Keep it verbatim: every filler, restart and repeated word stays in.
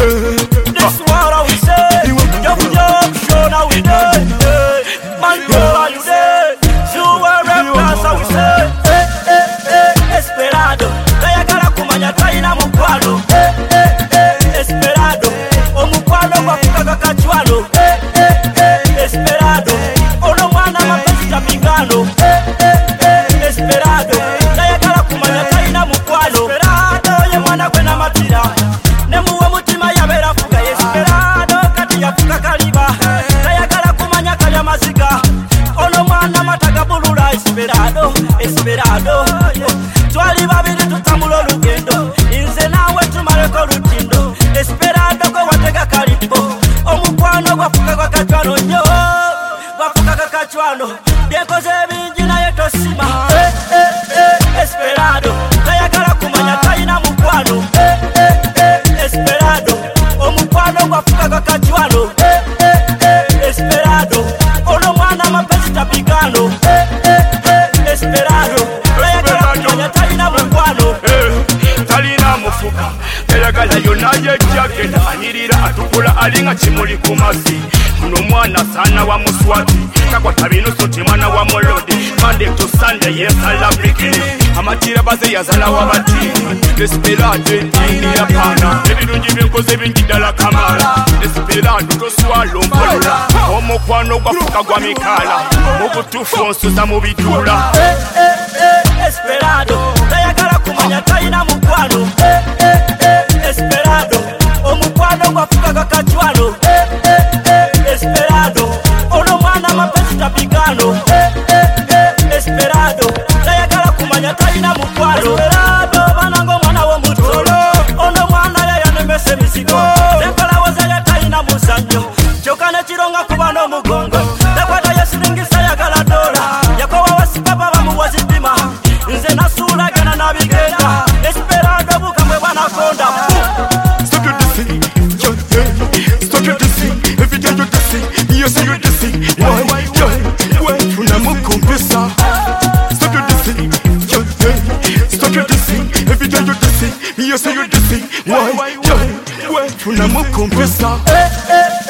This what we say. Yo, yo, show now we day. Man, are you there? You are a plus, how we say. Eh, eh, eh, Esperado. Kayagala kumanya taina mukwalo. Eh, eh, eh, Esperado. Omukwalo wafuka kachwalo. Eh, eh, eh, Esperado. Ono mwana mapenzi tapigano. Eh, eh, eh, Esperado. Kayagala kumanya taina mukwalo. Esperado ye mwana kwena matira. Nemuwe mutima yabera fuka. Esperado kati yafuka kaliba. Kayagala kumanya kalya maziga. Ono mwana mataga bulula. Esperado, Esperado. Twali babiri tutambula olugendo. Inze nawe tumaleko lutindo. Esperado gwe watega kalimbo. Omukwano gwafuka kwa kachwano nnyo. Gwafuka kwa kachwano. Byenkoze bingi naye tosima. Eh, eh, eh, Esperado. Kayagala kumanya talina mukwano. Eh, eh, eh, Esperado. Omukwano gwafuka kwa kachwano. Eh, eh, eh, Esperado. Ono mwana mapenzi tapigano. Eh, eh, eh, Esperado. Kayagala kumanya talina mukwano. Talina mufuka kayagala yonna yejja genda anyirira atukula alinga kimuli ku mazzi. Muno mwana sana wa muswati takwata binuso ti mwana wa molodi. Monday to Sunday yesala brikini amatira baze yazala wabati. Esperado entini yapana ebirungi byenkoze bingi ddala kamala. Esperado toswalo mpolula omukwano gwafuka gwa mikala mu butuufu onsuza mu bituula. Eh, eh, eh, Esperado. Kayagala kumanya talina mukwano. Eh, eh, eh, Esperado. Omukwano gwafuka kwa kachwano. Eh, eh, eh, Esperado. Ono mwana mapenzi tapigano. Eh, eh, eh, Esperado. Kayagala kumanya talina mukwano. Esperado banango mwana w'omutolo. Ono mwana yayanemesa emisigo. Zenkalawoza ye talina musanyo. Kyokka ne kironga kuba n'omugongo. Takwata yesiringisa yagala dola. Yakowa wasikapa bamuwa zitima. Nze nasuula gana nabigenda. Esperado bukamwe bwanakonda. Stop your dissing, yo, yeah. Stop your dissing, every day you're dissing, you say you're dissing. Why, why, why, unamukumbisa. Stop your dissing, yo, yeah. Stop your dissing, every day you're dissing, you say you're dissing. Why, why, why, unamukumbisa. Eh, eh,